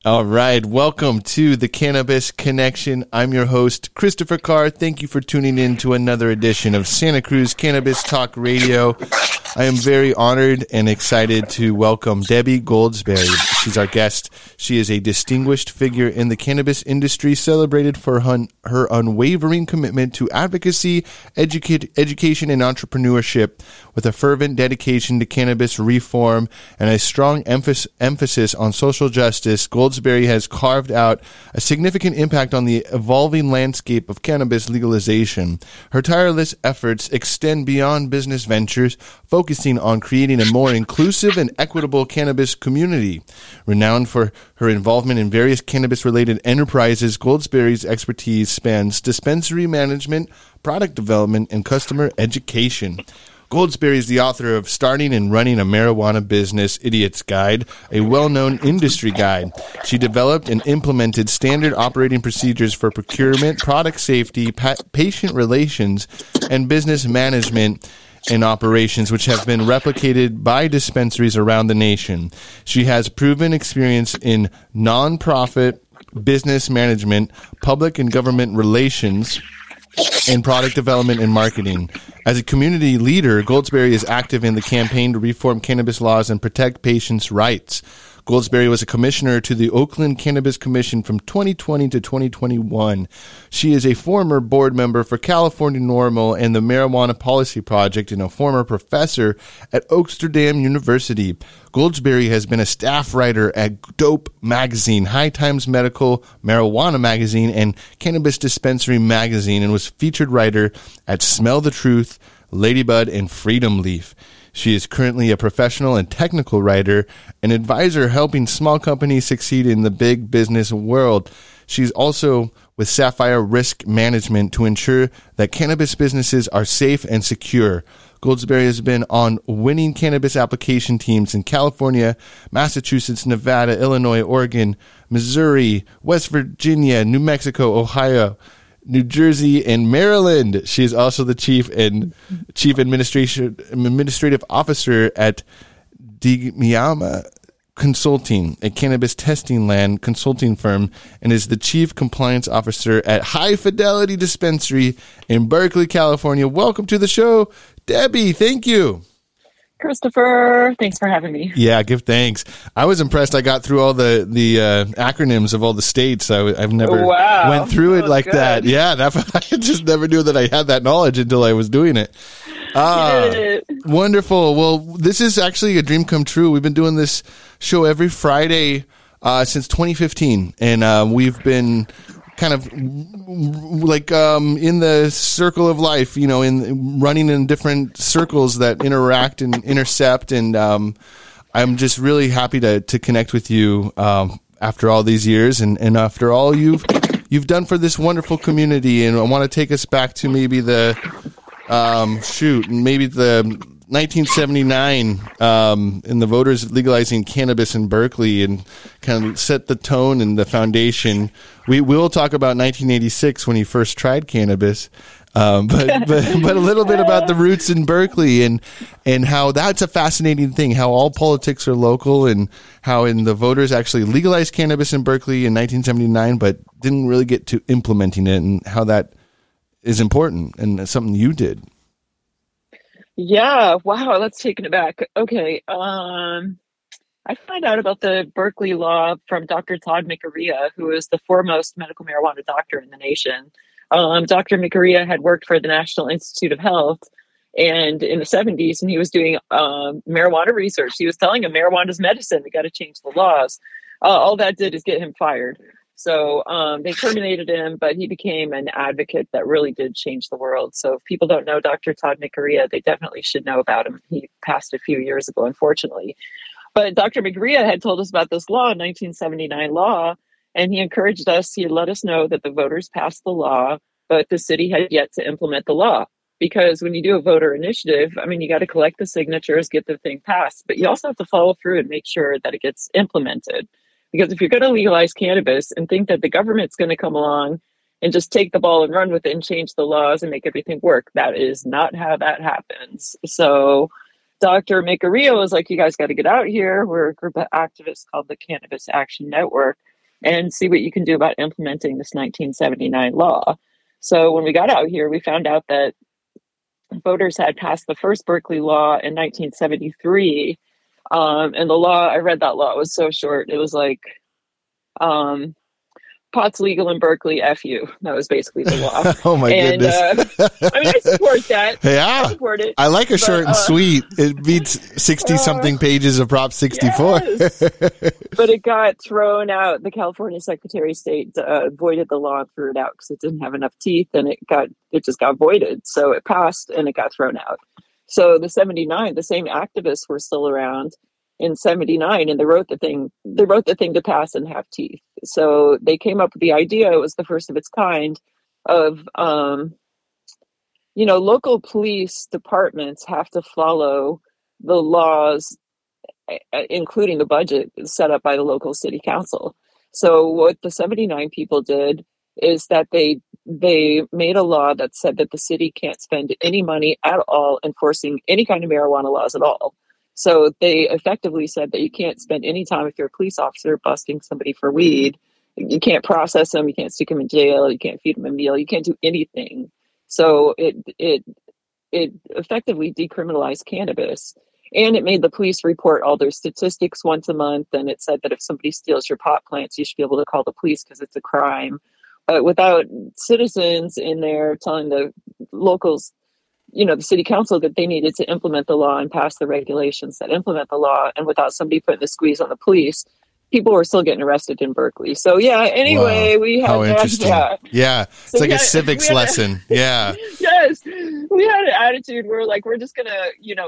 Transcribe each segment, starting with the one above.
All right. Welcome to the Cannabis Connection. I'm your host, Christopher Carr. Thank you for tuning in to another edition of Santa Cruz Cannabis Talk Radio. I am very honored and excited to welcome Debbie Goldsberry. She's our guest. She is a distinguished figure in the cannabis industry, celebrated for her unwavering commitment to advocacy, education, and entrepreneurship. With a fervent dedication to cannabis reform and a strong emphasis on social justice, Goldsberry has carved out a significant impact on the evolving landscape of cannabis legalization. Her tireless efforts extend beyond business ventures, focusing on creating a more inclusive and equitable cannabis community. Renowned for her involvement in various cannabis-related enterprises, Goldsberry's expertise spans dispensary management, product development, and customer education. Goldsberry is the author of Starting and Running a Marijuana Business, Idiot's Guide, a well-known industry guide. She developed and implemented standard operating procedures for procurement, product safety, patient relations, and business management and operations, which have been replicated by dispensaries around the nation. She has proven experience in nonprofit business management, public and government relations, and product development and marketing. As a community leader, Goldsberry is active in the campaign to reform cannabis laws and protect patients' rights. Goldsberry was a commissioner to the Oakland Cannabis Commission from 2020 to 2021. She is a former board member for California NORML and the Marijuana Policy Project and a former professor at Oaksterdam University. Goldsberry has been a staff writer at Dope Magazine, High Times Medical, Marijuana Magazine, and Cannabis Dispensary Magazine, and was featured writer at Smell the Truth, Ladybud, and Freedom Leaf. She is currently a professional and technical writer, an advisor helping small companies succeed in the big business world. She's also with Sapphire Risk Management to ensure that cannabis businesses are safe and secure. Goldsberry has been on winning cannabis application teams in California, Massachusetts, Nevada, Illinois, Oregon, Missouri, West Virginia, New Mexico, Ohio, New Jersey, and Maryland. She is also the chief administrative officer at Digmiyama Consulting, a cannabis testing land consulting firm, and is the chief compliance officer at High Fidelity Dispensary in Berkeley, California. Welcome to the show, Debbie. Thank you. Christopher, thanks for having me. Yeah, give thanks. I was impressed. I got through all the acronyms of all the states. I've never went through it like good. That. Yeah, I just never knew that I had that knowledge until I was doing it. Wonderful. Well, this is actually a dream come true. We've been doing this show every Friday since 2015, and we've been kind of like in the circle of life, in running in different circles that interact and intercept. And I'm just really happy to connect with you after all these years and after all you've done for this wonderful community. And I want to take us back to maybe the 1979 in the voters legalizing cannabis in Berkeley, and kind of set the tone and the foundation. We will talk about 1986 when he first tried cannabis, but a little bit about the roots in Berkeley and how that's a fascinating thing, how all politics are local, and how in the voters actually legalized cannabis in Berkeley in 1979, but didn't really get to implementing it, and how that is important and something you did. Yeah. Wow. That's taken it back. Okay. I find out about the Berkeley law from Dr. Todd Micarea, who is the foremost medical marijuana doctor in the nation. Dr. Micarea had worked for the National Institute of Health and in the 70s, and he was doing marijuana research. He was telling him marijuana is medicine. We got to change the laws. All that did is get him fired. So they terminated him, but he became an advocate that really did change the world. So if people don't know Dr. Todd Micarea, they definitely should know about him. He passed a few years ago, unfortunately. But Dr. Micarea had told us about this law, 1979 law, and he encouraged us, he let us know that the voters passed the law, but the city had yet to implement the law. Because when you do a voter initiative, I mean, you got to collect the signatures, get the thing passed, but you also have to follow through and make sure that it gets implemented. Because if you're going to legalize cannabis and think that the government's going to come along and just take the ball and run with it and change the laws and make everything work, that is not how that happens. So Dr. Micarea was like, you guys got to get out here. We're a group of activists called the Cannabis Action Network. and see what you can do about implementing this 1979 law. So when we got out here, we found out that voters had passed the first Berkeley law in 1973. And the law, I read that law, it was so short. It was like, pot's legal in Berkeley, F you. That was basically the law. Oh my goodness. I mean, I support that. Yeah. I support it. I like a short and sweet. It beats 60-something pages of Prop 64. Yes. But it got thrown out. The California Secretary of State voided the law and threw it out because it didn't have enough teeth, and it just got voided. So it passed and it got thrown out. So the 79, the same activists were still around in 79, and they wrote the thing to pass and have teeth. So they came up with the idea. It was the first of its kind of, local police departments have to follow the laws, including the budget set up by the local city council. So what the 79 people did is that they made a law that said that the city can't spend any money at all enforcing any kind of marijuana laws at all. So they effectively said that you can't spend any time, if you're a police officer, busting somebody for weed. You can't process them. You can't stick them in jail. You can't feed them a meal. You can't do anything. So it effectively decriminalized cannabis. And it made the police report all their statistics once a month. And it said that if somebody steals your pot plants, you should be able to call the police because it's a crime. Without citizens in there telling the locals, the city council, that they needed to implement the law and pass the regulations that implement the law, and without somebody putting the squeeze on the police, people were still getting arrested in Berkeley. So anyway, wow. we had how interesting. Yeah. It's like a civics lesson. Yeah. Yes. We had an attitude where we're just gonna,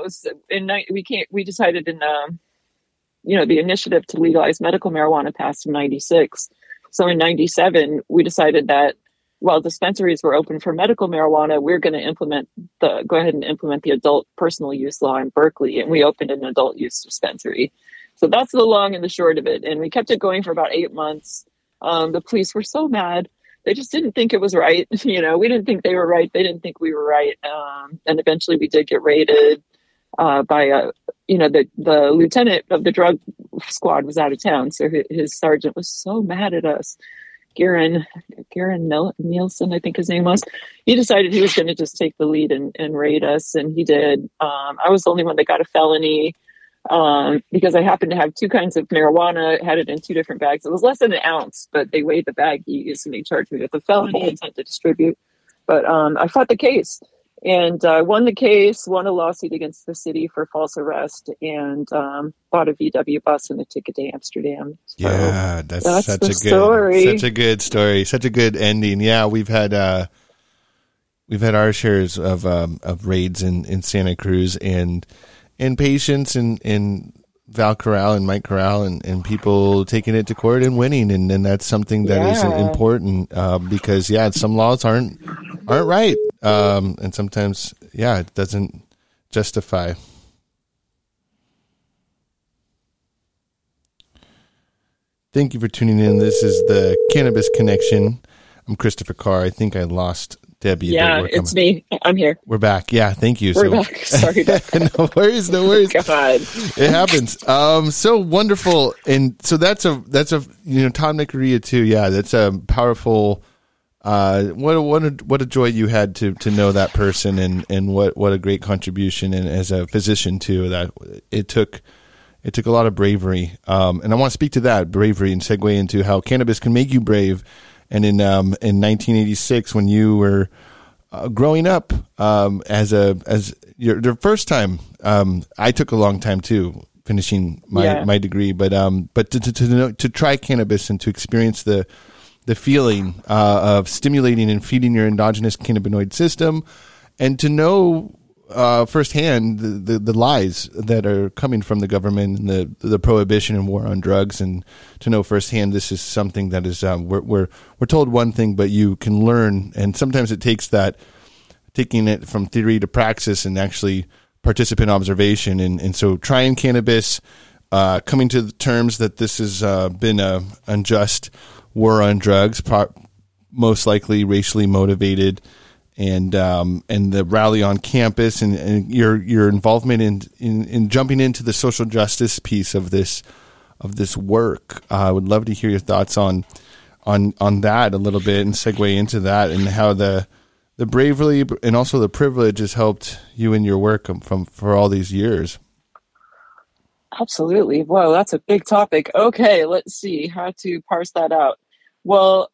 we decided in the initiative to legalize medical marijuana passed in 96. So in 97, we decided that while dispensaries were open for medical marijuana, we're going to go ahead and implement the adult personal use law in Berkeley, and we opened an adult use dispensary. So that's the long and the short of it. And we kept it going for about 8 months. The police were so mad. They just didn't think it was right. We didn't think they were right. They didn't think we were right. And eventually we did get raided by the lieutenant of the drug squad was out of town. So his sergeant was so mad at us. Garen Nielsen, I think his name was. He decided he was going to just take the lead and raid us, and he did. I was the only one that got a felony because I happened to have two kinds of marijuana, had it in two different bags. It was less than an ounce, but they weighed the baggies and they charged me with a felony intent to distribute. But I fought the case and won the case, won a lawsuit against the city for false arrest, and bought a VW bus and a ticket to Amsterdam. So yeah, that's such a good story, such a good ending. Yeah, we've had our shares of raids in Santa Cruz and patients in Val Corral and Mike Corral and people taking it to court and winning, and that's something that is important because some laws aren't right, and sometimes it doesn't justify. Thank you for tuning in. This is the Cannabis Connection. I'm Christopher Carr. I think I lost Debbie. Yeah, it's me. I'm here. We're back. Yeah, thank you. We're back. Sorry about that. No worries. God. It happens. So wonderful. And so that's a Todd Nicoria too. Yeah, that's a powerful what a joy you had to know that person and what a great contribution, and as a physician too, that it took a lot of bravery. And I want to speak to that bravery and segue into how cannabis can make you brave. And in 1986, when you were growing up, as your first time, I took a long time too, finishing my degree. But to try cannabis and to experience the feeling of stimulating and feeding your endogenous cannabinoid system, and to know firsthand the lies that are coming from the government and the prohibition and war on drugs, and to know firsthand this is something that is we're told one thing, but you can learn, and sometimes it takes that taking it from theory to praxis and actually participant observation, and so trying cannabis, coming to the terms that this has been a unjust war on drugs, most likely racially motivated. And the rally on campus and your involvement in jumping into the social justice piece of this this work. I would love to hear your thoughts on that a little bit and segue into that, and how the bravery and also the privilege has helped you in your work for all these years. Absolutely. Whoa, that's a big topic. Okay, let's see how to parse that out. Well,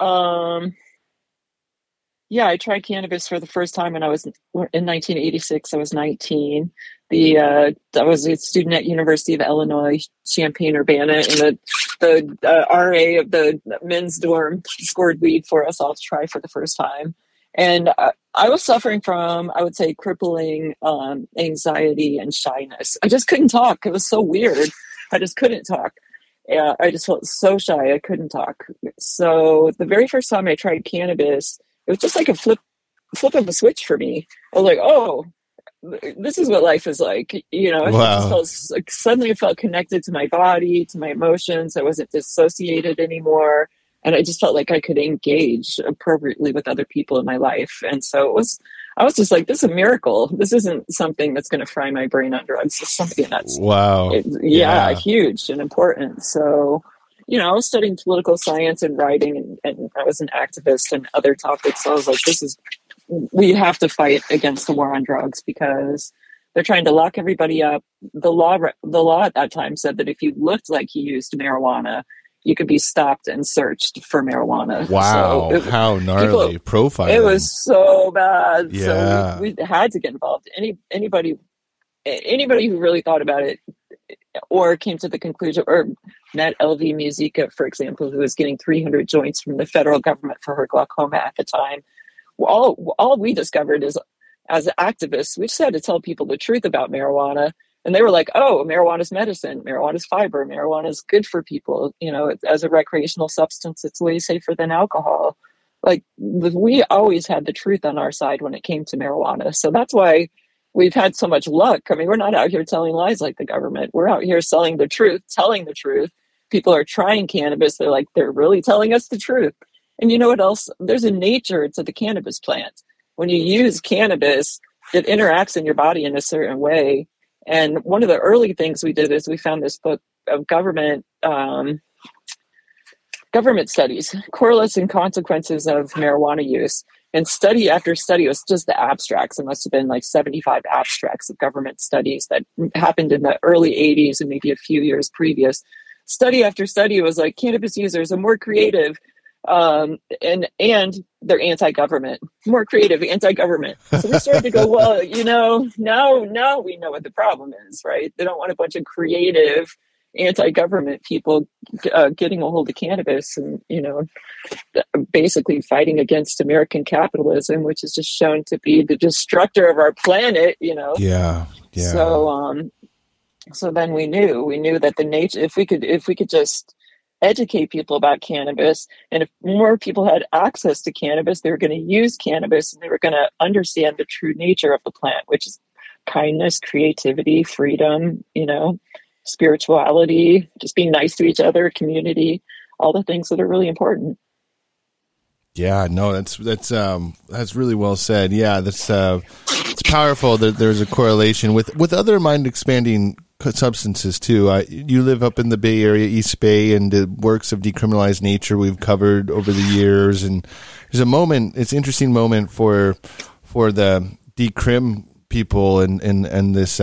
yeah, I tried cannabis for the first time when I was in 1986. I was 19. I was a student at University of Illinois, Champaign-Urbana, and the RA of the men's dorm scored weed for us all to try for the first time. And I was suffering from, I would say, crippling anxiety and shyness. I just couldn't talk. It was so weird. I just couldn't talk. I just felt so shy. I couldn't talk. So the very first time I tried cannabis, it was just like a flip of a switch for me. I was like, oh, this is what life is like. You know, wow. Just felt, like, suddenly I felt connected to my body, to my emotions. I wasn't dissociated anymore. And I just felt like I could engage appropriately with other people in my life. And so I was just like, this is a miracle. This isn't something that's going to fry my brain on drugs. It's something that's, wow. Huge and important. So, you know, I was studying political science and writing, and I was an activist and other topics. So I was like, we have to fight against the war on drugs because they're trying to lock everybody up. The law at that time said that if you looked like you used marijuana, you could be stopped and searched for marijuana. Wow, so how gnarly profiling. It was so bad. Yeah. So we had to get involved. Anybody who really thought about it or came to the conclusion, or met LV Musica, for example, who was getting 300 joints from the federal government for her glaucoma at the time. All we discovered is, as activists, we just had to tell people the truth about marijuana. And they were like, oh, marijuana is medicine, marijuana is fiber, marijuana is good for people. You know, as a recreational substance, it's way safer than alcohol. Like, we always had the truth on our side when it came to marijuana. So that's why we've had so much luck. I mean, we're not out here telling lies like the government. We're out here selling the truth, telling the truth. People are trying cannabis. They're like, they're really telling us the truth. And you know what else? There's a nature to the cannabis plant. When you use cannabis, it interacts in your body in a certain way. And one of the early things we did is we found this book of government studies, Correlates and Consequences of Marijuana Use. And study after study, it was just the abstracts. It must have been like 75 abstracts of government studies that happened in the early 80s and maybe a few years previous. Study after study was like, cannabis users are more creative, and they're anti-government, more creative, anti-government. So we started to go, well, you know, now we know what the problem is, right? They don't want a bunch of creative anti-government people getting a hold of cannabis and, you know, basically fighting against American capitalism, which is just shown to be the destructor of our planet, you know? Yeah. So then we knew that the nature, if we could just educate people about cannabis, and if more people had access to cannabis, they were going to use cannabis and they were going to understand the true nature of the plant, which is kindness, creativity, freedom, you know, spirituality, just being nice to each other, community, all the things that are really important. Yeah, no, that's really well said. Yeah, that's it's powerful that there's a correlation with other mind expanding substances too. You live up in the Bay Area, East Bay, and the works of decriminalized nature we've covered over the years. And there's a moment, it's an interesting moment for the decrim people and this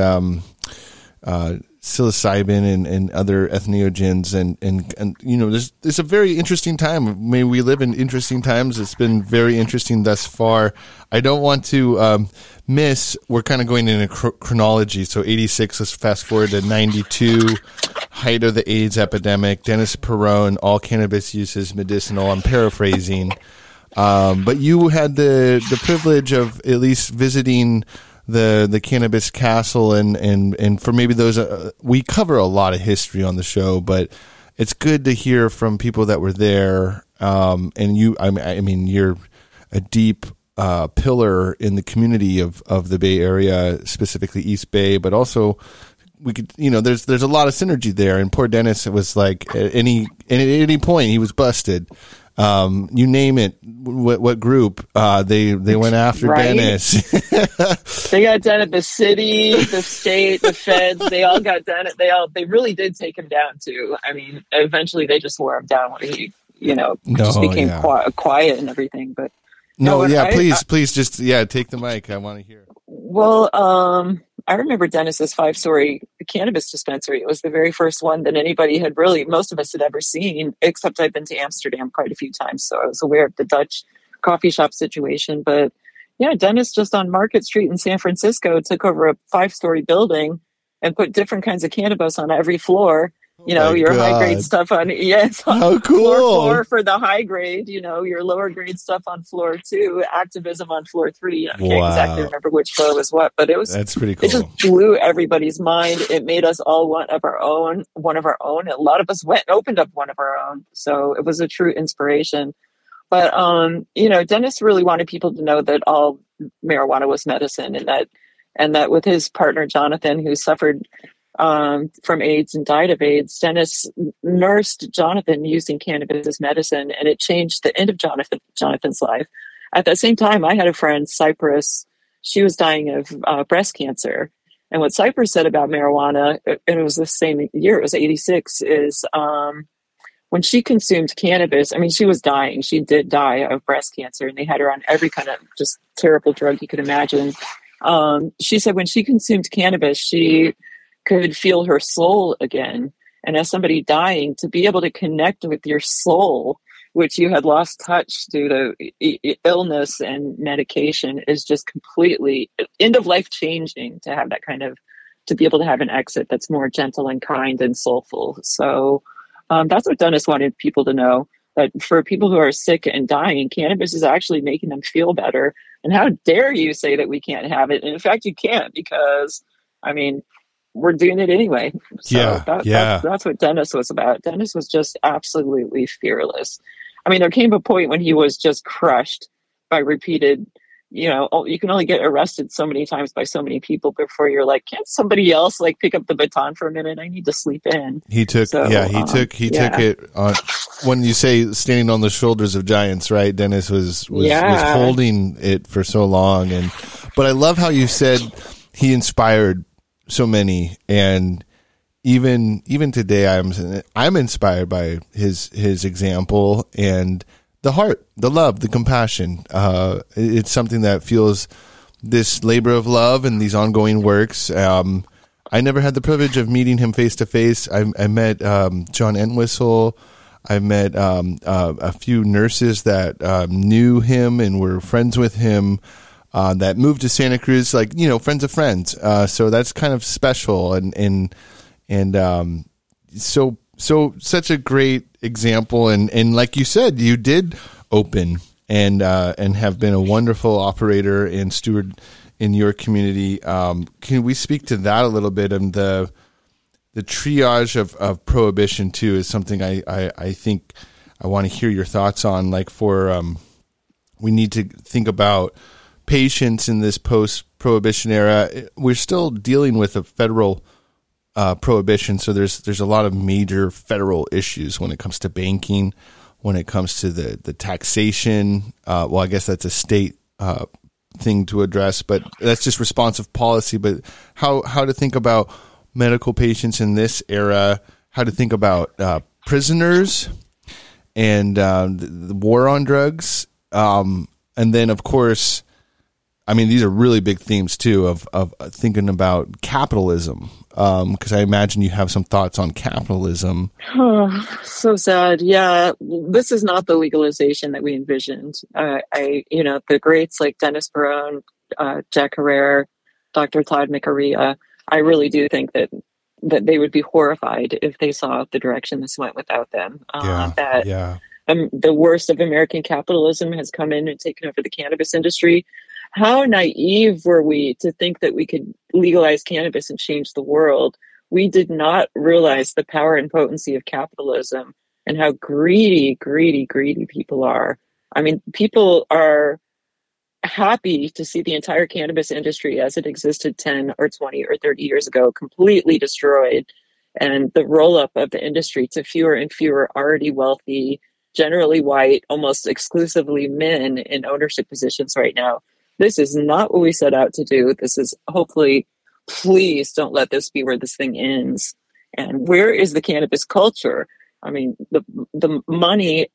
psilocybin and other entheogens and you know, there's a very interesting time. I mean, we live in interesting times. It's been very interesting thus far. I don't want to we're kind of going in a chronology. So 86, let's fast forward to 92, height of the AIDS epidemic, Dennis Peron, all cannabis use is medicinal. I'm paraphrasing. But you had the privilege of at least visiting the Cannabis Castle and for maybe those, we cover a lot of history on the show, but it's good to hear from people that were there. And you, I mean, you're a deep pillar in the community of the Bay Area, specifically East Bay, but also we could, you know, there's a lot of synergy there. And poor Dennis, it was like at any point he was busted. You name it, what group, they went after Right? Dennis. They got Dennis, the city, the state, the feds, they all got Dennis. They really did take him down too. I mean, eventually they just wore him down when he, just became quiet and everything. But please just take the mic. I want to hear. Well, I remember Dennis's 5-story cannabis dispensary. It was the very first one that most of us had ever seen, except I've been to Amsterdam quite a few times, so I was aware of the Dutch coffee shop situation. But yeah, Dennis just on Market Street in San Francisco took over a 5-story building and put different kinds of cannabis on every floor. Your high grade stuff on how cool. floor for the high grade, your lower grade stuff on floor 2, activism on floor 3. I can't exactly remember which floor was what, but that's pretty cool. It just blew everybody's mind. It made us all want one of our own. A lot of us went and opened up one of our own. So it was a true inspiration. But Dennis really wanted people to know that all marijuana was medicine, and that with his partner Jonathan, who suffered from AIDS and died of AIDS, Dennis nursed Jonathan using cannabis as medicine, and it changed the end of Jonathan's life. At that same time, I had a friend, Cypress. She was dying of breast cancer. And what Cypress said about marijuana, and it was the same year, it was 86, is when she consumed cannabis, I mean, she was dying. She did die of breast cancer, and they had her on every kind of just terrible drug you could imagine. She said when she consumed cannabis, she could feel her soul again. And as somebody dying, to be able to connect with your soul, which you had lost touch due to illness and medication, is just completely end of life changing to have that to be able to have an exit that's more gentle and kind and soulful. So that's what Dennis wanted people to know, that for people who are sick and dying, cannabis is actually making them feel better. And how dare you say that we can't have it? And in fact, you can't, because, I mean, we're doing it anyway. So that's what Dennis was about. Dennis was just absolutely fearless. I mean, there came a point when he was just crushed by repeated, you can only get arrested so many times by so many people before you're like, can't somebody else pick up the baton for a minute? I need to sleep in. He took it on. When you say standing on the shoulders of giants, right? Dennis was holding it for so long. But I love how you said he inspired so many, and even today I'm inspired by his example and the heart, the love, the compassion. It's something that fuels this labor of love and these ongoing works. I never had the privilege of meeting him face to face. I met John Entwistle. I met a few nurses that knew him and were friends with him. That moved to Santa Cruz, friends of friends. So that's kind of special, and so such a great example. And like you said, you did open and have been a wonderful operator and steward in your community. Can we speak to that a little bit? And the triage of prohibition too is something I think I want to hear your thoughts on. We need to think about patients in this post-prohibition era. We're still dealing with a federal prohibition, so there's a lot of major federal issues when it comes to banking, when it comes to the taxation. Well, I guess that's a state thing to address, but that's just responsive policy. But how to think about medical patients in this era, how to think about prisoners and the war on drugs, and then of course, I mean, these are really big themes too of thinking about capitalism, because I imagine you have some thoughts on capitalism. Oh, so sad. Yeah, this is not the legalization that we envisioned. The greats like Dennis Barone, Jack Herrera, Dr. Todd McArea, I really do think that they would be horrified if they saw the direction this went without them. The worst of American capitalism has come in and taken over the cannabis industry. How naive were we to think that we could legalize cannabis and change the world? We did not realize the power and potency of capitalism and how greedy people are. I mean, people are happy to see the entire cannabis industry as it existed 10 or 20 or 30 years ago completely destroyed, and the roll-up of the industry to fewer and fewer already wealthy generally white, almost exclusively men in ownership positions right now. This is not what we set out to do. This is hopefully, please don't let this be where this thing ends. And where is the cannabis culture? I mean, the money,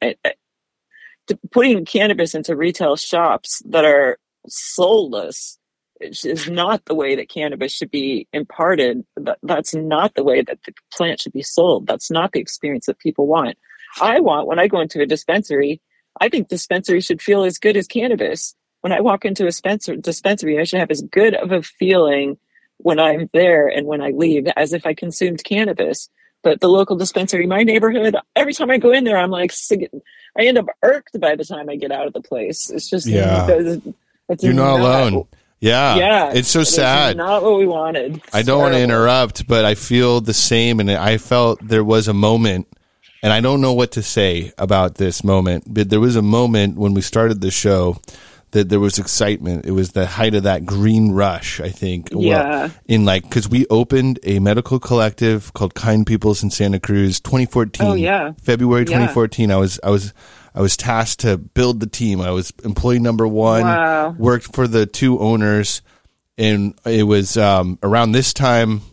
putting cannabis into retail shops that are soulless is not the way that cannabis should be imparted. That's not the way that the plant should be sold. That's not the experience that people want. When I go into a dispensary, I think dispensaries should feel as good as cannabis. When I walk into a dispensary, I should have as good of a feeling when I'm there and when I leave as if I consumed cannabis. But the local dispensary in my neighborhood, every time I go in there, I'm like, I end up irked by the time I get out of the place. It's just, you're not alone. Yeah. It's so sad. Not what we wanted. I don't want to interrupt, but I feel the same. And I felt there was a moment, and I don't know what to say about this moment, but there was a moment when we started the show that there was excitement. It was the height of that green rush, I think. Yeah. Because we opened a medical collective called Kind Peoples in Santa Cruz, 2014. Oh, yeah. February 2014. Yeah. I was tasked to build the team. I was employee number one. Wow. Worked for the two owners, and it was around this time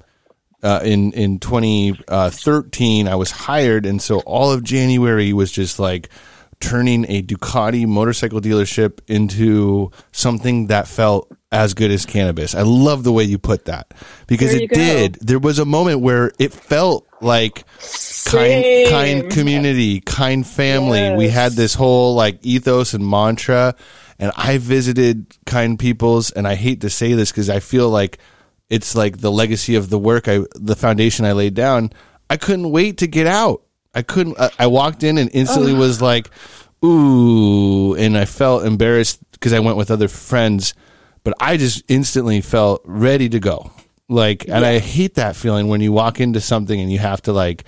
in 2013 I was hired, and so all of January was just like turning a Ducati motorcycle dealership into something that felt as good as cannabis. I love the way you put that, because it did. There was a moment where it felt like kind community, kind family. Yes. We had this whole like ethos and mantra, and I visited Kind Peoples, and I hate to say this because I feel like it's like the legacy of the work, the foundation I laid down. I couldn't wait to get out. I walked in and instantly was like, ooh, and I felt embarrassed because I went with other friends, but I just instantly felt ready to go. And I hate that feeling when you walk into something and you have to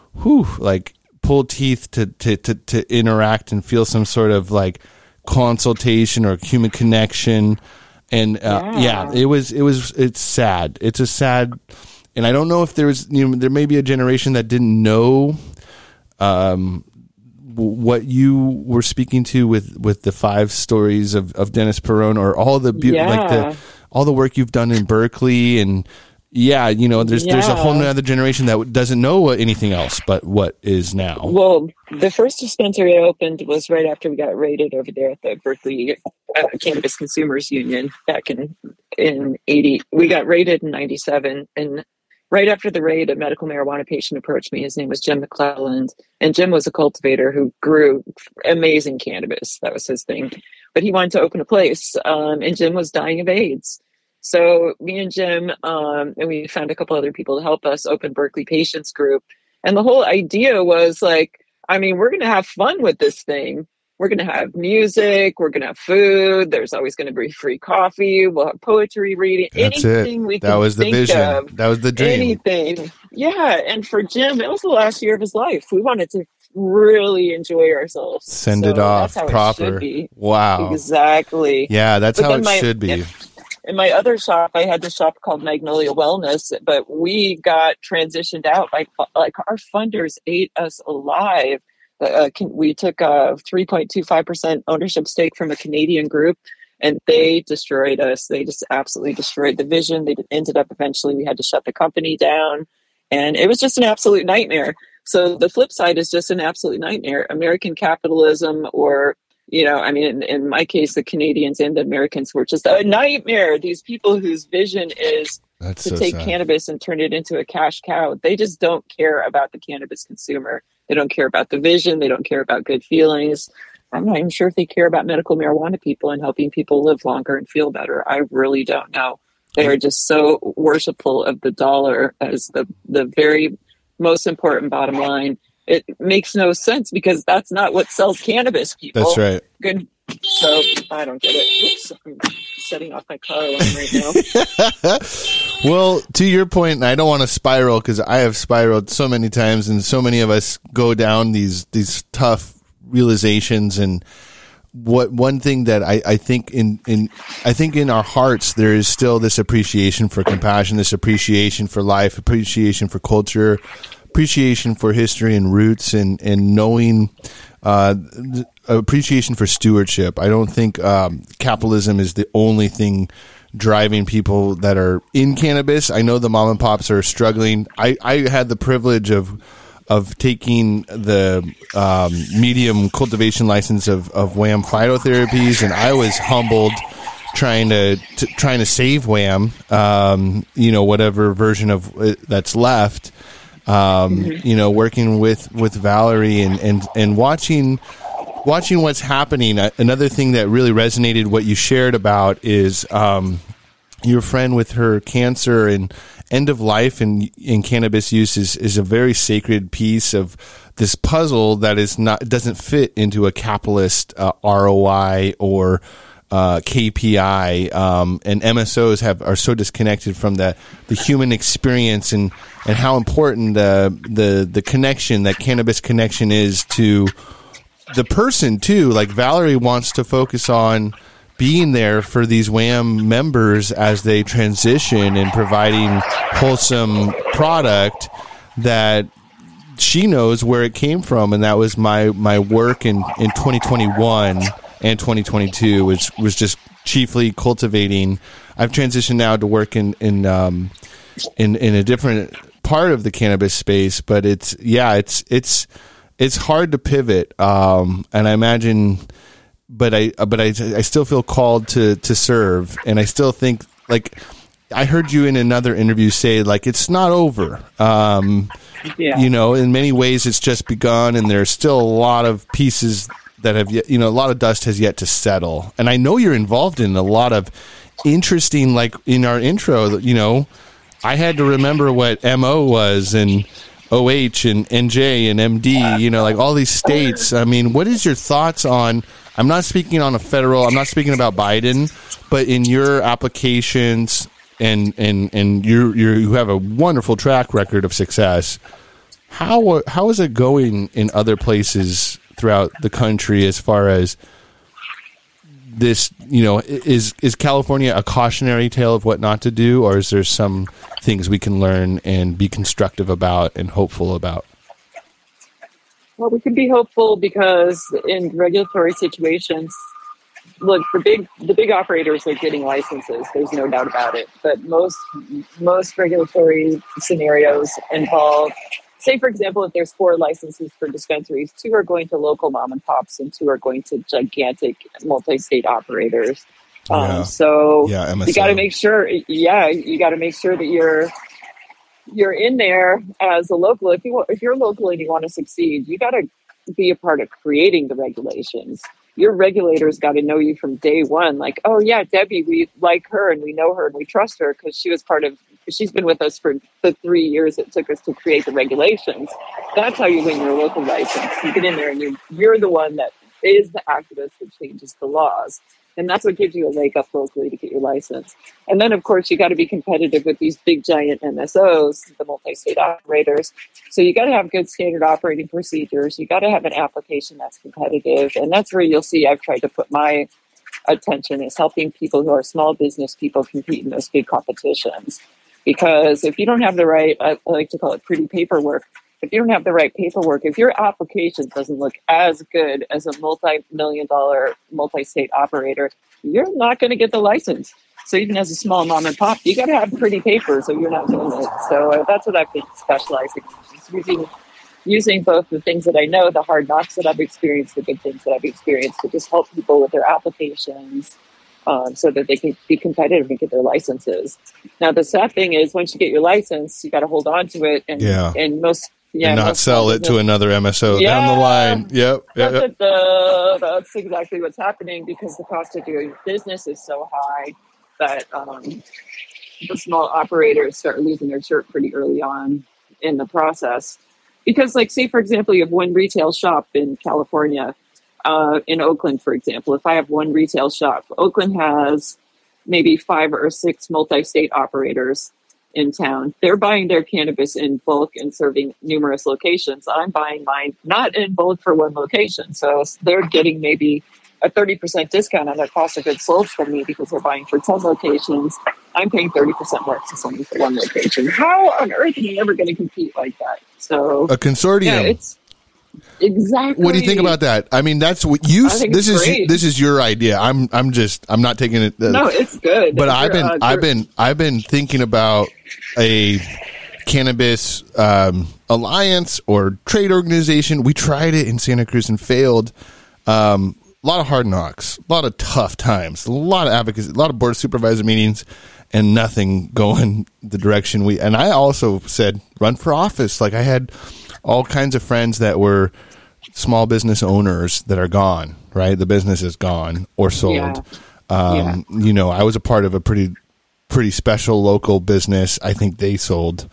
pull teeth to interact and feel some sort of like consultation or human connection. And it's sad. It's a sad, and I don't know if there may be a generation that didn't know what you were speaking to with the 5 stories of Dennis Perone, or all the all the work you've done in Berkeley, and there's a whole nother generation that doesn't know anything else but what is now. Well, the first dispensary I opened was right after we got raided over there at the Berkeley Cannabis Consumers Union back in 80. We got raided in 97, and right after the raid, a medical marijuana patient approached me. His name was Jim McClelland, and Jim was a cultivator who grew amazing cannabis. That was his thing. But he wanted to open a place, and Jim was dying of AIDS. So me and Jim, and we found a couple other people to help us open Berkeley Patients Group. And the whole idea was we're going to have fun with this thing. We're going to have music. We're going to have food. There's always going to be free coffee. We'll have poetry reading. That's anything it. we That can was the think vision. of. That was the dream. Anything. Yeah. And for Jim, it was the last year of his life. We wanted to really enjoy ourselves. Send it off proper. It should be. Wow. Exactly. Yeah, that's how it should be. In my other shop, I had this shop called Magnolia Wellness, but we got transitioned out. Like our funders ate us alive. We took a 3.25% ownership stake from a Canadian group, and they destroyed us. They just absolutely destroyed the vision. They ended up eventually, we had to shut the company down, and it was just an absolute nightmare. So the flip side is just an absolute nightmare. American capitalism, or, in my case, the Canadians and the Americans were just a nightmare. These people whose vision is to take cannabis and turn it into a cash cow. They just don't care about the cannabis consumer. They don't care about the vision. They don't care about good feelings. I'm not even sure if they care about medical marijuana people and helping people live longer and feel better. I really don't know. They are just so worshipful of the dollar as the very most important bottom line. It makes no sense because that's not what sells cannabis, people. That's right. Good. So I don't get it. Oops, I'm setting off my car alarm right now. Well, to your point, and I don't want to spiral because I have spiraled so many times, and so many of us go down these tough realizations. And one thing that I think in our hearts there is still this appreciation for compassion, this appreciation for life, appreciation for culture. appreciation for history and roots, and knowing appreciation for stewardship. I don't think capitalism is the only thing driving people that are in cannabis. I know the mom and pops are struggling. I had the privilege of taking the medium cultivation license of Wham Phytotherapies, and I was humbled trying to save Wham, whatever version of that's left. Working with Valerie and watching what's happening. Another thing that really resonated what you shared about is your friend with her cancer and end of life and in cannabis use is a very sacred piece of this puzzle that doesn't fit into a capitalist ROI or KPI, and MSOs are so disconnected from the human experience and how important the connection, that cannabis connection, is to the person too. Like Valerie wants to focus on being there for these Wham members as they transition and providing wholesome product that she knows where it came from, and that was my work in 2021 and 2022 was just chiefly cultivating. I've transitioned now to work in a different part of the cannabis space, but it's hard to pivot, and I imagine, but I still feel called to serve, and I still think, like, I heard you in another interview say, like, it's not over. In many ways it's just begun, and there's still a lot of pieces that have yet, a lot of dust has yet to settle. And I know you're involved in a lot of interesting, like in our intro, I had to remember what MO was and OH and NJ and MD, like all these states. I mean, what is your thoughts on, I'm not speaking on I'm not speaking about Biden, but in your applications and you have a wonderful track record of success. How is it going in other places throughout the country as far as this, is California a cautionary tale of what not to do, or is there some things we can learn and be constructive about and hopeful about? Well, we can be hopeful because in regulatory situations, look, the big operators are getting licenses. There's no doubt about it. But most regulatory scenarios involve, say, for example, if there's 4 licenses for dispensaries, 2 are going to local mom and pops and 2 are going to gigantic multi-state operators. So you got to make sure, that you're in there as a local. If you're local and you want to succeed, you got to be a part of creating the regulations. Your regulators got to know you from day one. Like, oh yeah, Debbie, we like her and we know her and we trust her because she's been with us for the 3 years it took us to create the regulations. That's how you win your local license. You get in there and you're the one that is the activist that changes the laws. And that's what gives you a leg up locally to get your license. And then, of course, you got to be competitive with these big, giant MSOs, the multi-state operators. So you got to have good standard operating procedures. You got to have an application that's competitive. And that's where you'll see I've tried to put my attention, is helping people who are small business people compete in those big competitions. Because if you don't have the right, I like to call it pretty paperwork, if you don't have the right paperwork, if your application doesn't look as good as a multi-million-dollar multi-state operator, you're not going to get the license. So even as a small mom and pop, you got to have pretty papers or you're not doing it. So that's what I've been specializing in, using both the things that I know, the hard knocks that I've experienced, the good things that I've experienced, to just help people with their applications so that they can be competitive and get their licenses. Now, the sad thing is, once you get your license, you got to hold on to it. And not sell it to another MSO down the line. Yep. That's exactly what's happening, because the cost of doing business is so high that the small operators start losing their shirt pretty early on in the process. Because, like, say, for example, you have one retail shop in California, in Oakland, for example. If I have one retail shop, Oakland has maybe 5 or 6 multi-state operators in town. They're buying their cannabis in bulk and serving numerous locations. I'm buying mine not in bulk for one location. So they're getting maybe a 30% discount on their cost of goods sold from me because they're buying for 10 locations. I'm paying 30% more to someone for one location. How on earth are you ever going to compete like that? So a consortium. Yeah, it's exactly. What do you think about that? I mean, that's what you. This is your idea. I'm not taking it. No, it's good. But I've been thinking about a cannabis alliance or trade organization. We tried it in Santa Cruz and failed. A lot of hard knocks, a lot of tough times, a lot of advocacy, a lot of board of supervisor meetings, and nothing going the direction we. And I also said, run for office. Like, I had all kinds of friends that were small business owners that are gone. Right, the business is gone or sold. You know, I was a part of a pretty special local business. I think they sold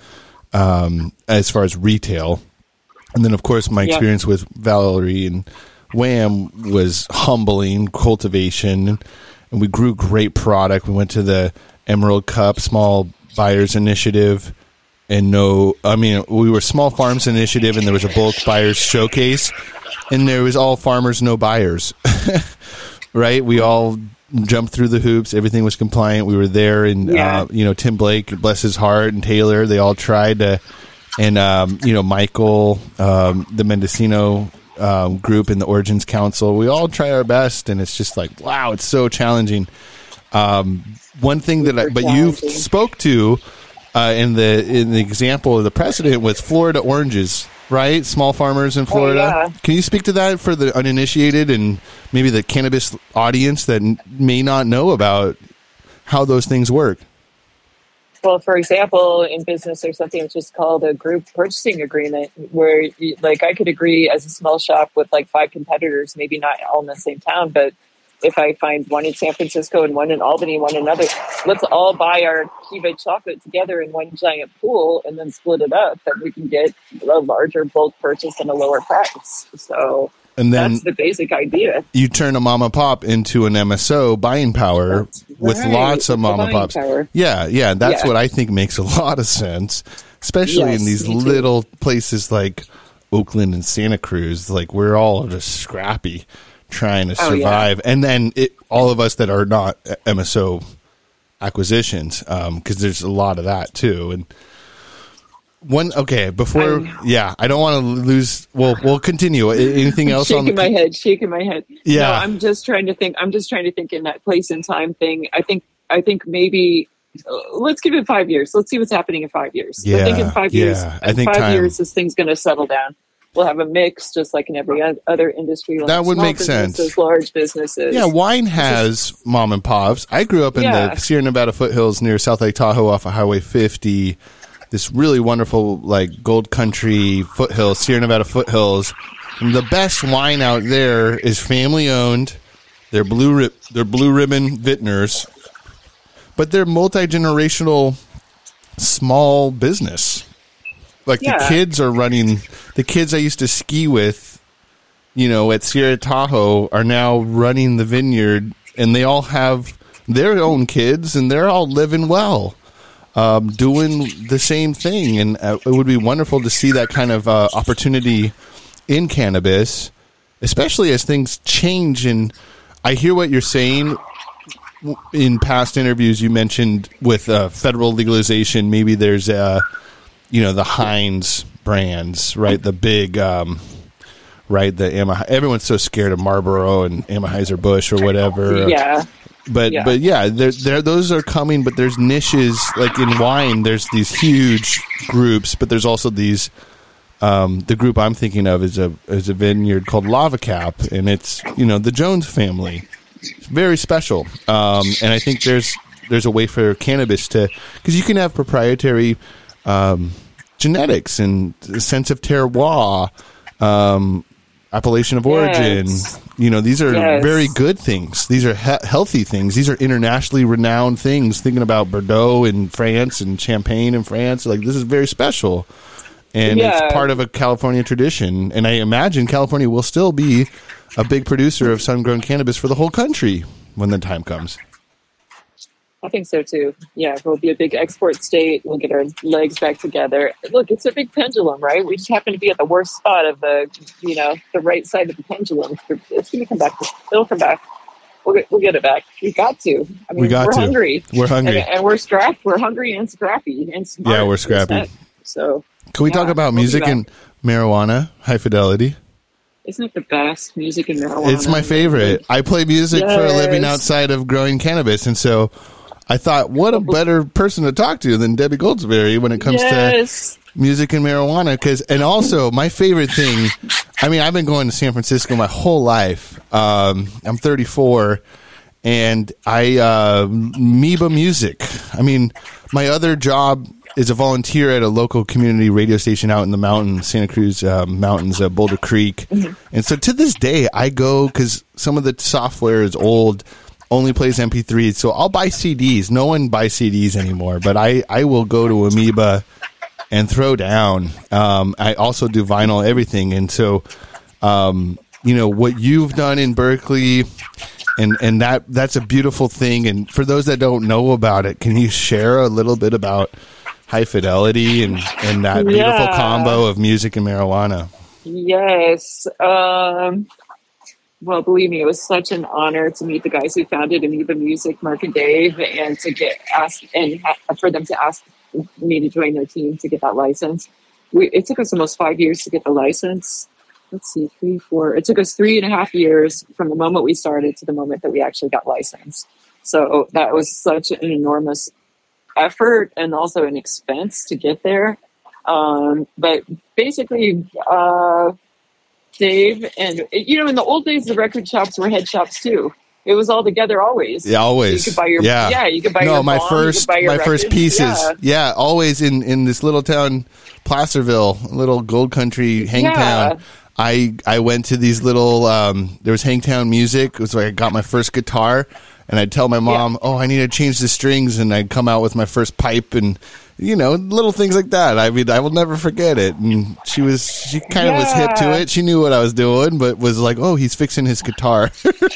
as far as retail, and then of course my experience with Valerie and Wham was humbling cultivation, and we grew great product. We went to the Emerald Cup Small Buyers Initiative, and we were Small Farms Initiative, and there was a bulk buyers showcase, and there was all farmers, no buyers. Right? We all jumped through the hoops. Everything was compliant. We were there, and Tim Blake, bless his heart, and Taylor, they all tried to, and Michael, the Mendocino group in the Origins Council, we all try our best, and it's just like, wow, it's so challenging. One thing but you spoke to in the example of the precedent was Florida oranges, right? Small farmers in Florida. Can you speak to that for the uninitiated and maybe the cannabis audience that may not know about how those things work? Well, for example, in business, there's something which is called a group purchasing agreement, where I could agree as a small shop with like 5 competitors, maybe not all in the same town, but if I find one in San Francisco and one in Albany, one in another, let's all buy our Kiva chocolate together in one giant pool and then split it up, that we can get a larger bulk purchase and a lower price. So and then that's the basic idea. You turn a mom and pop into an MSO buying power with lots of mom and pops. Yeah. That's what I think makes a lot of sense, especially in these little places like Oakland and Santa Cruz. Like, we're all just scrappy trying to survive. And then all of us that are not MSO acquisitions, because there's a lot of that too. And I don't want to lose. We'll continue. Anything else? Shaking my head. Yeah, no, I'm just trying to think in that place and time thing. I think maybe let's give it 5 years. Let's see what's happening in 5 years. I think in 5 years, this thing's going to settle down. We'll have a mix, just like in every other industry. That would make sense. Large businesses. Yeah, wine has mom and pops. I grew up in the Sierra Nevada foothills near South Lake Tahoe off of Highway 50. This really wonderful, like, gold country foothills, Sierra Nevada foothills. And the best wine out there is family owned. They're blue ribbon vintners, but they're multi-generational small business. Like the kids are running. The kids I used to ski with, at Sierra Tahoe, are now running the vineyard, and they all have their own kids, and they're all living well. Doing the same thing, and it would be wonderful to see that kind of opportunity in cannabis, especially as things change. And I hear what you're saying. In past interviews, you mentioned with federal legalization, maybe there's the Heinz brands, right? The big, right? Everyone's so scared of Marlboro and Anheuser-Busch or whatever. Yeah. But those are coming. But there's niches, like in wine. There's these huge groups, but there's also these. The group I'm thinking of is a vineyard called Lava Cap, and it's the Jones family. It's very special, and I think there's a way for cannabis because you can have proprietary genetics and a sense of terroir. Appellation of origin, these are very good things. These are healthy things. These are internationally renowned things. Thinking about Bordeaux in France and Champagne in France, like, this is very special, and it's part of a California tradition. And I imagine California will still be a big producer of sun-grown cannabis for the whole country when the time comes. I think so too. Yeah, we'll be a big export state. We'll get our legs back together. Look, it's a big pendulum, right? We just happen to be at the worst spot of the right side of the pendulum. It's going to come back. It'll come back. We'll get it back. We got to. I mean, we're hungry. We're hungry. And we're strapped. We're hungry and scrappy and smart. Yeah, we're scrappy. So can we talk about music and marijuana, High Fidelity? Isn't it the best, music and marijuana? It's my favorite. I play music for a living outside of growing cannabis, and so I thought, what a better person to talk to than Debbie Goldsberry when it comes to music and marijuana. And also, my favorite thing, I mean, I've been going to San Francisco my whole life. I'm 34, and Amoeba Music. I mean, my other job is a volunteer at a local community radio station out in the mountains, Santa Cruz Mountains, Boulder Creek. Mm-hmm. And so to this day, I go because some of the software is old, only plays MP3s. So I'll buy CDs. No one buys CDs anymore, but I will go to Amoeba and throw down. I also do vinyl, everything. And so, what you've done in Berkeley, and that's a beautiful thing. And for those that don't know about it, can you share a little bit about High Fidelity and that beautiful combo of music and marijuana? Yes. Well, believe me, it was such an honor to meet the guys who founded Amoeba Music, Mark and Dave, and to get asked and for them to ask me to join their team to get that license. It took us almost 5 years to get the license. Let's see, 3, 4. It took us 3.5 years from the moment we started to the moment that we actually got licensed. So that was such an enormous effort and also an expense to get there. But basically, Dave and, in the old days, the record shops were head shops too. It was all together always. Yeah, always. You could buy your, you could buy your my first pieces. Yeah, always in this little town, Placerville, little gold country hangtown. I went to these little, there was Hangtown Music. It was like I got my first guitar. And I'd tell my mom, I need to change the strings. And I'd come out with my first pipe and, little things like that. I mean, I will never forget it. And she kind of was hip to it. She knew what I was doing, but was like, he's fixing his guitar.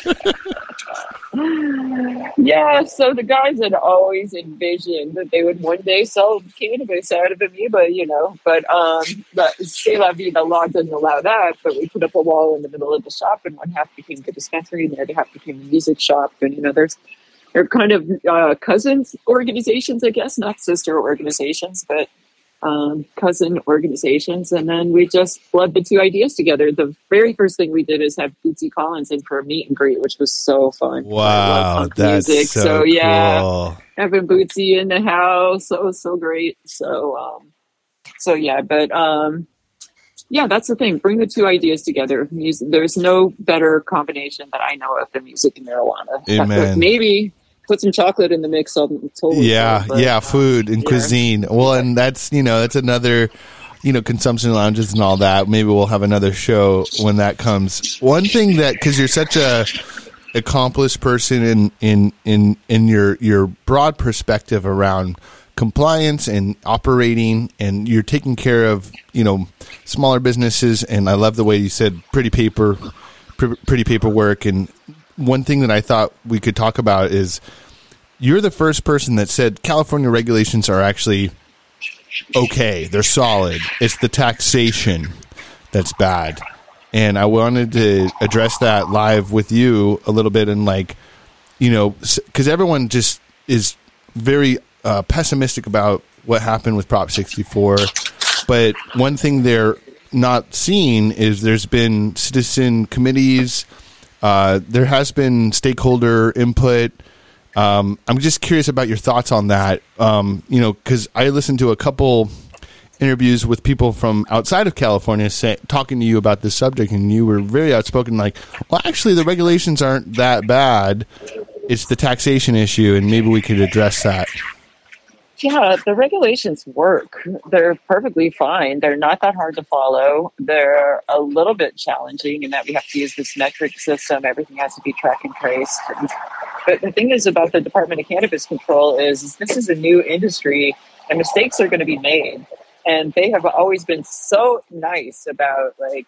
Yeah, so the guys had always envisioned that they would one day sell cannabis out of Amoeba, but C'est La Vie, the law didn't allow that, but we put up a wall in the middle of the shop, and one half became the dispensary, and the other half became the music shop, and, they're kind of cousins organizations, I guess, not sister organizations, but cousin organizations. And then we just bled the two ideas together. The very first thing we did is have Bootsy Collins in for a meet and greet, which was so fun. Wow, that's music. So cool. Having Bootsy in the house, that was so great. So that's the thing. Bring the two ideas together. There's no better combination that I know of than music and marijuana. Amen. Maybe put some chocolate in the mix. Food and cuisine. Well, and that's another, consumption lounges and all that. Maybe we'll have another show when that comes. One thing that, because you're such a accomplished person in your broad perspective around compliance and operating, and you're taking care of smaller businesses. And I love the way you said pretty paperwork. And one thing that I thought we could talk about is you're the first person that said California regulations are actually okay. They're solid. It's the taxation that's bad. And I wanted to address that live with you a little bit, and because everyone just is very pessimistic about what happened with Prop 64. But one thing they're not seeing is there's been citizen committees. There has been stakeholder input. I'm just curious about your thoughts on that. Because I listened to a couple interviews with people from outside of California talking to you about this subject, and you were very outspoken, like, well, actually, the regulations aren't that bad. It's the taxation issue, and maybe we could address that. Yeah, the regulations work. They're perfectly fine. They're not that hard to follow. They're a little bit challenging in that we have to use this metric system. Everything has to be track and traced. But the thing is about the Department of Cannabis Control is this is a new industry, and mistakes are going to be made. And they have always been so nice about, like,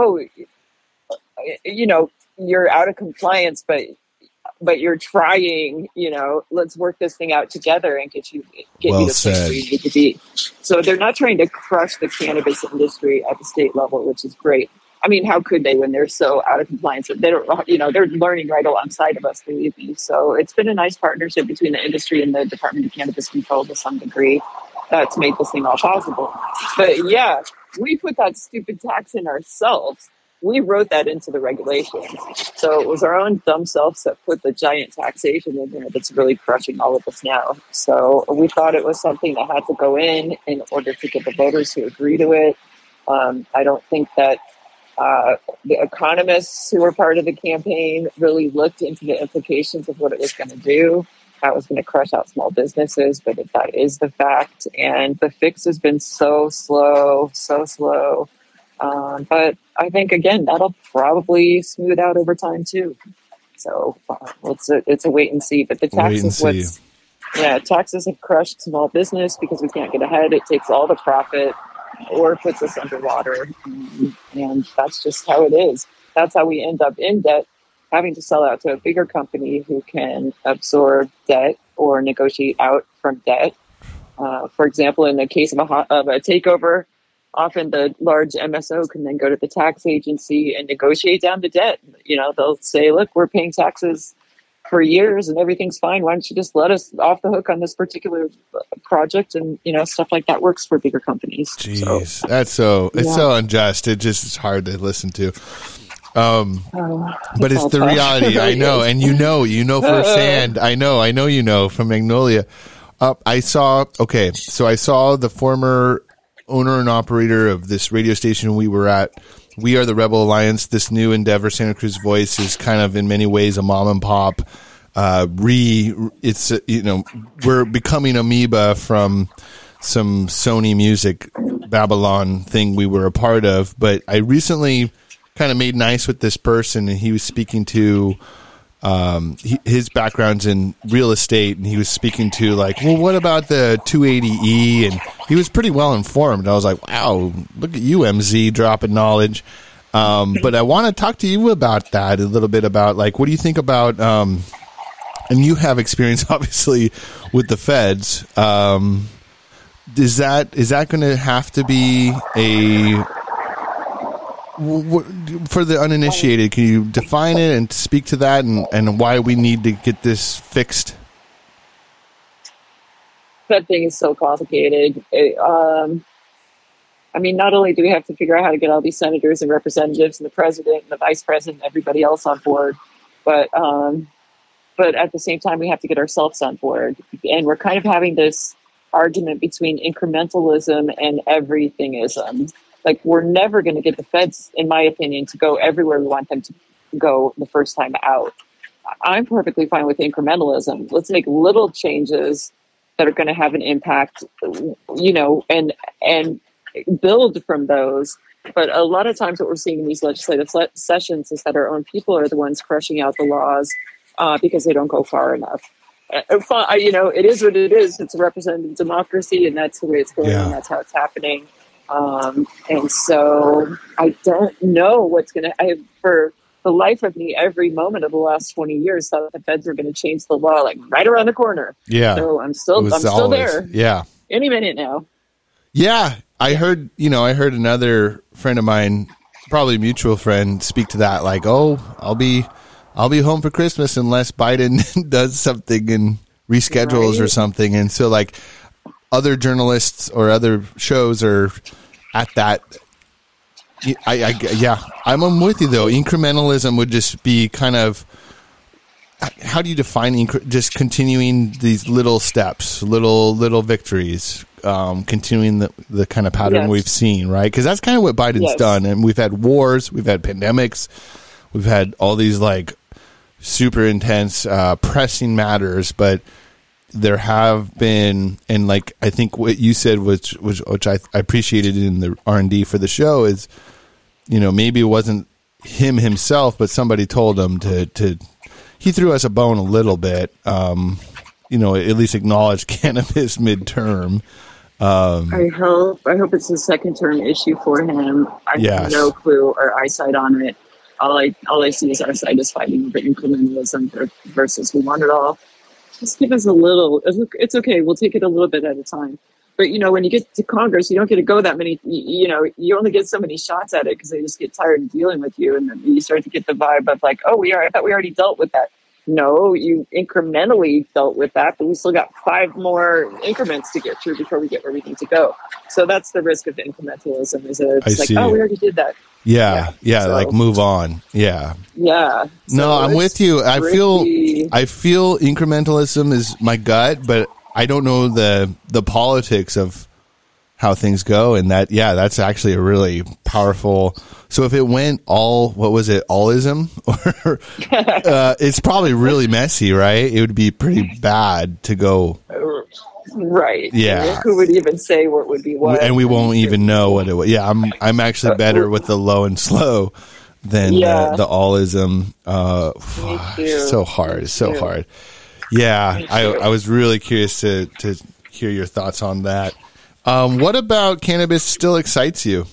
you're out of compliance, but you're trying, let's work this thing out together and get you to the place where you need to be. So they're not trying to crush the cannabis industry at the state level, which is great. I mean, how could they when they're so out of compliance? They don't, they're learning right alongside of us, believe me. So it's been a nice partnership between the industry and the Department of Cannabis Control to some degree. That's made this thing all possible. But yeah, we put that stupid tax in ourselves. We wrote that into the regulations. So it was our own dumb selves that put the giant taxation in there that's really crushing all of us now. So we thought it was something that had to go in order to get the voters to agree to it. I don't think that the economists who were part of the campaign really looked into the implications of what it was going to do. How it was going to crush out small businesses, but if that is the fact. And the fix has been so slow. But I think, again, that'll probably smooth out over time, too. So it's a wait and see. But the taxes, taxes have crushed small business because we can't get ahead. It takes all the profit or puts us underwater. And that's just how it is. That's how we end up in debt, having to sell out to a bigger company who can absorb debt or negotiate out from debt. For example, in the case of a takeover, often the large MSO can then go to the tax agency and negotiate down the debt. They'll say, look, we're paying taxes for years and everything's fine. Why don't you just let us off the hook on this particular project? And, stuff like that works for bigger companies. Jeez, it's so unjust. It's hard to listen to. But it's the reality. I know. And you know firsthand. I know from Magnolia. I saw the former owner and operator of this radio station we were at. We Are the Rebel Alliance. This new endeavor, Santa Cruz Voice, is kind of in many ways a mom and pop. It's we're becoming Amoeba from some Sony Music Babylon thing we were a part of. But I recently kind of made nice with this person, and he was speaking to his background's in real estate, and he was speaking to what about the 280E? And he was pretty well informed. I was like, wow, look at you, MZ, dropping knowledge. But I want to talk to you about that a little bit, about what do you think about, and you have experience obviously with the feds. Is that going to have to be for the uninitiated? Can you define it and speak to that and why we need to get this fixed? That thing is so complicated. Not only do we have to figure out how to get all these senators and representatives and the president and the vice president and everybody else on board, but at the same time, we have to get ourselves on board. And we're kind of having this argument between incrementalism and everythingism. We're never going to get the feds, in my opinion, to go everywhere we want them to go the first time out. I'm perfectly fine with incrementalism. Let's make little changes that are going to have an impact, and build from those. But a lot of times what we're seeing in these legislative sessions is that our own people are the ones crushing out the laws because they don't go far enough. It is what it is. It's a representative democracy, and that's the way it's going, and that's how it's happening. And so I don't know what's going to, for the life of me, every moment of the last 20 years, thought the feds were going to change the law, right around the corner. Yeah. So I'm still there. Yeah. Any minute now. Yeah. I heard another friend of mine, probably a mutual friend, speak to that. I'll be home for Christmas unless Biden does something and reschedules or something. And so other journalists or other shows are at that. I'm with you though. Incrementalism would just be kind of, how do you define just continuing these little steps, little victories, continuing the kind of pattern we've seen, right? Because that's kind of what Biden's done. And we've had wars, we've had pandemics, we've had all these super intense pressing matters, but there have been, and I think what you said, which I appreciated in the R&D for the show, is maybe it wasn't him himself, but somebody told him to he threw us a bone a little bit, at least acknowledge cannabis midterm. I hope it's a second term issue for him. I have no clue or eyesight on it. All I see is our side is fighting for incrementalism versus we want it all. Just give us a little. It's okay. We'll take it a little bit at a time. But, when you get to Congress, you don't get to go that many, you only get so many shots at it because they just get tired of dealing with you. And then you start to get the vibe of like, oh, I thought we already dealt with that. No, you incrementally dealt with that, but we still got 5 more increments to get through before we get where we need to go. So that's the risk of incrementalism, is that it's we already did that. Yeah. So, like move on. Yeah. Yeah. So no, I'm with you. I feel incrementalism is my gut, but I don't know the politics of how things go, and that's actually a really powerful. So if it went allism, or it's probably really messy, right? It would be pretty bad to go. Right. Yeah. Who would even say what would be what? And we won't even know what it was. Yeah, I'm actually better with the low and slow than the allism. So hard. It's so hard. Yeah, I was really curious to hear your thoughts on that. What about cannabis still excites you?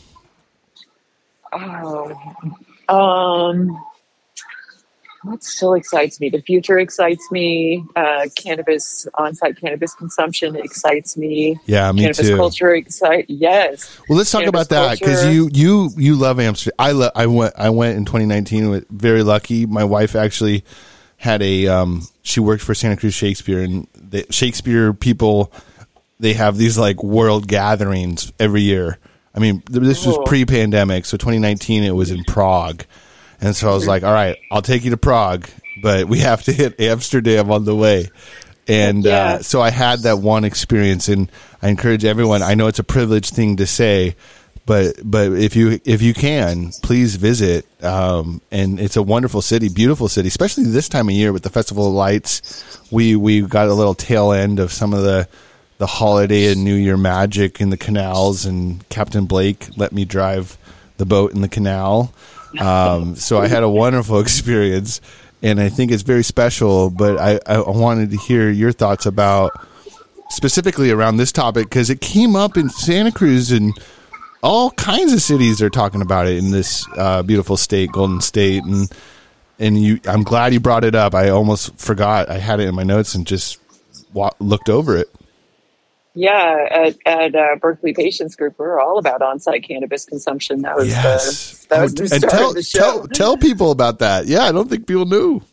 What still excites me? The future excites me. On-site cannabis consumption excites me. Yeah, me cannabis too. Culture yes. Well, let's talk about that, because you love Amsterdam. I went in 2019. Very lucky. My wife actually had she worked for Santa Cruz Shakespeare, and the Shakespeare people, they have these like world gatherings every year. I mean, this was pre-pandemic, so 2019 it was in Prague. And so I was like, all right, I'll take you to Prague, but we have to hit Amsterdam on the way. And so I had that one experience, and I encourage everyone. I know it's a privileged thing to say, but if you can, please visit. And it's a wonderful city, beautiful city, especially this time of year with the Festival of Lights. We got a little tail end of some of the holiday and New Year magic in the canals, and Captain Blake let me drive the boat in the canal. So I had a wonderful experience, and I think it's very special, but I wanted to hear your thoughts about specifically around this topic, because it came up in Santa Cruz, and all kinds of cities are talking about it in this beautiful state, Golden State. And I'm glad you brought it up. I almost forgot. I had it in my notes and just looked over it. Yeah, at Berkeley Patients Group, we're all about on-site cannabis consumption. That was the start of the show. Tell people about that. Yeah, I don't think people knew.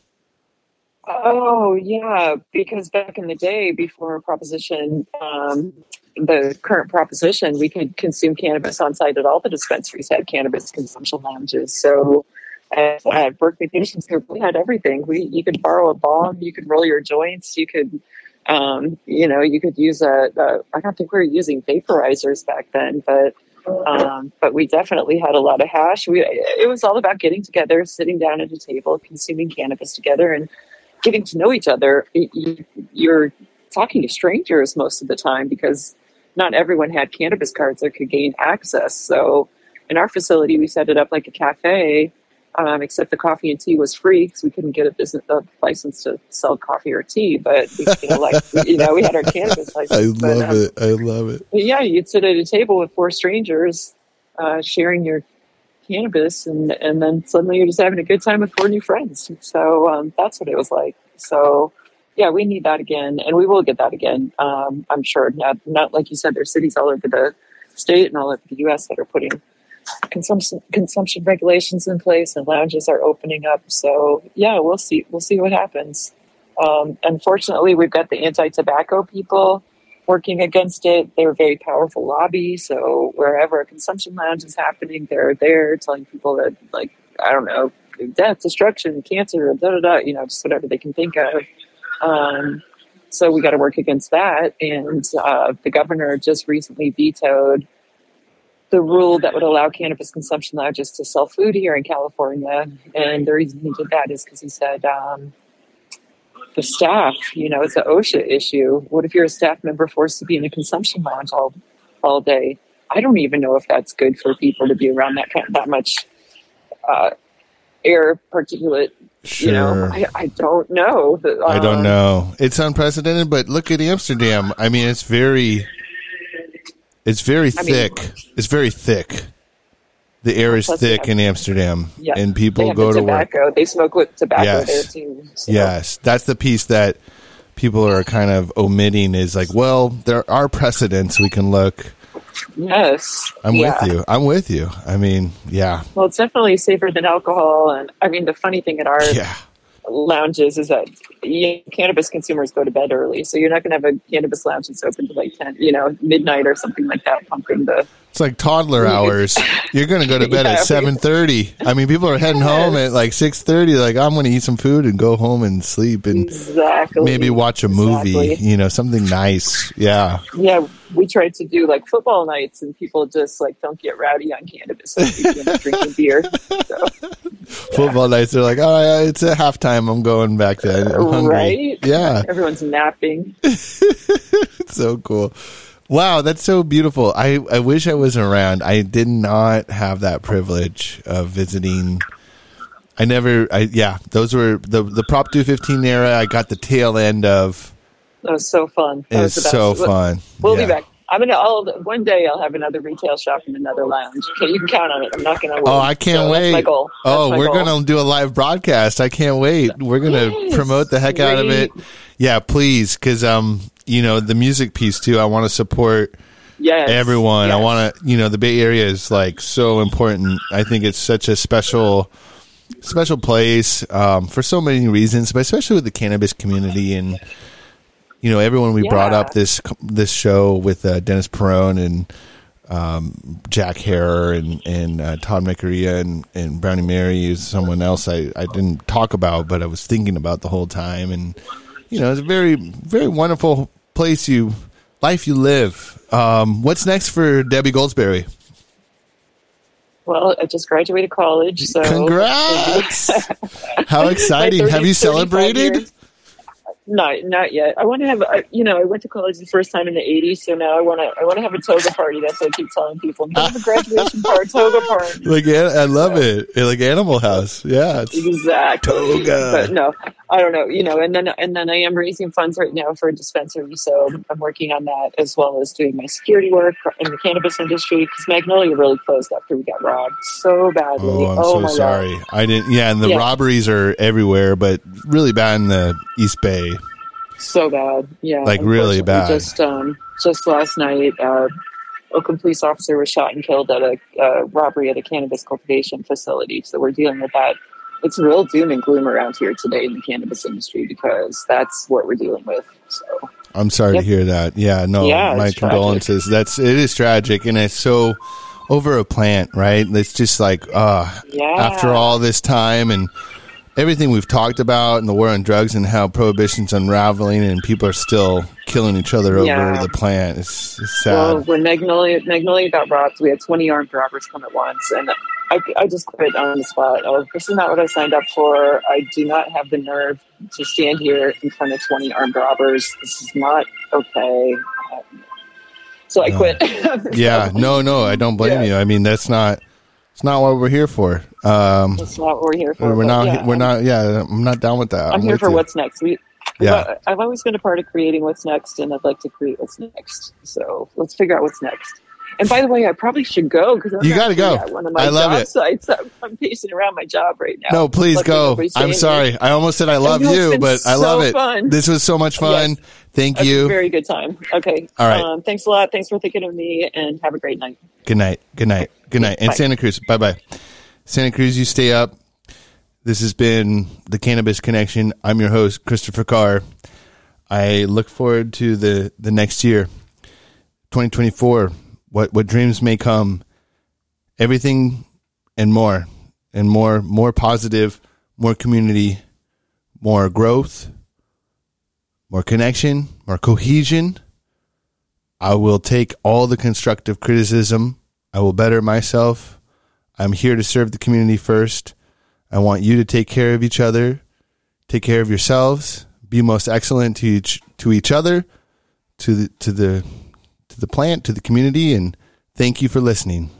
Oh, yeah, because back in the day, before Proposition, the current Proposition, we could consume cannabis on-site at all the dispensaries had cannabis consumption lounges. So at Berkeley Patients Group, we had everything. You could borrow a bong, you could roll your joints, you could... you could use I don't think we were using vaporizers back then, but we definitely had a lot of hash. It was all about getting together, sitting down at a table, consuming cannabis together, and getting to know each other. You're talking to strangers most of the time, because not everyone had cannabis cards or could gain access. So in our facility, we set it up like a cafe, except the coffee and tea was free because we couldn't get a license to sell coffee or tea. But we had our cannabis license. I love it. But yeah, you'd sit at a table with 4 strangers, sharing your cannabis, and then suddenly you're just having a good time with 4 new friends. So that's what it was like. So yeah, we need that again, and we will get that again. I'm sure. Not like you said, there's cities all over the state and all over the U.S. that are putting consumption regulations in place, and lounges are opening up. So yeah, we'll see what happens. Unfortunately, we've got the anti-tobacco people working against it. They're a very powerful lobby. So wherever a consumption lounge is happening, they're there telling people that, like, I don't know, death, destruction, cancer, just whatever they can think of. So we got to work against that. And the governor just recently vetoed the rule that would allow cannabis consumption lounges to sell food here in California. And the reason he did that is because he said the staff, it's an OSHA issue. What if you're a staff member forced to be in a consumption lounge all day? I don't even know if that's good for people to be around that much air particulate. Sure. I don't know. I don't know. It's unprecedented, but look at Amsterdam. I mean, it's very thick. It's very thick. The air is thick in Amsterdam, and people go to work. They smoke with tobacco there too. So. Yes, that's the piece that people are kind of omitting is like, well, there are precedents we can look. Yes. I'm with you. I mean, yeah. Well, it's definitely safer than alcohol. And I mean, the funny thing at our lounges is that cannabis consumers go to bed early. So you're not going to have a cannabis lounge that's open to like 10, midnight or something like that, pumping the... It's like toddler hours. You're going to go to bed at 7:30. I mean, people are heading home at like 6:30. Like, I'm going to eat some food and go home and sleep and maybe watch a movie, something nice. Yeah. Yeah. We tried to do like football nights and people just like don't get rowdy on cannabis. Like, drinking beer. So, football nights, they're like, all right, it's at halftime. I'm going back to I'm hungry. Right? Yeah. Everyone's napping. It's so cool. Wow, that's so beautiful. I wish I was around. I did not have that privilege of visiting. Those were the Prop 215 era. I got the tail end of. That was so fun. It was so fun. We'll be back. One day I'll have another retail shop in another lounge. Okay, you can count on it. I'm not going to. Oh, I can't wait. That's my goal. We're going to do a live broadcast. I can't wait. We're going to promote the heck out of it. Yeah, please, because the music piece too. I want to support everyone. Yes. I want to, the Bay Area is like so important. I think it's such a special place for so many reasons, but especially with the cannabis community and everyone we brought up this show with Dennis Perrone and Jack Harrer and Todd McArea and Brownie Mary is someone else I didn't talk about, but I was thinking about the whole time. And it's a very, very wonderful place life you live. What's next for Debbie Goldsberry? Well, I just graduated college, so congrats! How exciting! Have you celebrated? Not yet. I want to have, I went to college the first time in the 80s, so now I want to have a toga party. That's what I keep telling people. I'm going to have a graduation party, toga party. Like, I love it. Like Animal House. Yeah. Exactly. Toga. But no, I don't know, and then I am raising funds right now for a dispensary, so I'm working on that as well as doing my security work in the cannabis industry because Magnolia really closed after we got robbed so badly. Oh, I'm so sorry. God. I didn't, and the robberies are everywhere, but really bad in the East Bay. So bad, yeah. Like really bad. Just last night, Oakland police officer was shot and killed at a robbery at a cannabis cultivation facility. So we're dealing with that. It's real doom and gloom around here today in the cannabis industry because that's what we're dealing with. So I'm sorry to hear that. Yeah, no, my condolences. Tragic. It is tragic, and it's so over a plant, right? It's just like after all this time and everything we've talked about and the war on drugs and how prohibition's unraveling and people are still killing each other over the plant. It's sad. Well, when Magnolia got robbed, we had 20 armed robbers come at once, and I just quit on the spot. This is not what I signed up for. I do not have the nerve to stand here in front of 20 armed robbers. This is not okay. So I quit. No, I don't blame you. I mean, it's not what we're here for. That's not what we're here for. I'm not down with that. I'm here for what's next. I've always been a part of creating what's next, and I'd like to create what's next. So let's figure out what's next. And by the way, I probably should go because you got to go. One of my I love it. Sites. I'm pacing around my job right now. No, please go. I'm sorry. I almost said I love you, but I love it. Fun. This was so much fun. Yes. Thank you. A very good time. Okay. All right. Thanks a lot. Thanks for thinking of me, and have a great night. Good night. Good night. Good night. And Santa Cruz. Bye-bye. Santa Cruz, you stay up. This has been the Cannabis Connection. I'm your host, Christopher Carr. I look forward to the next year, 2024. What dreams may come, everything and more positive, more community, more growth, more connection, more cohesion. I will take all the constructive criticism. I will better myself. I'm here to serve the community first. I want you to take care of each other, take care of yourselves, be most excellent to each other, to the plant, to the community, and thank you for listening.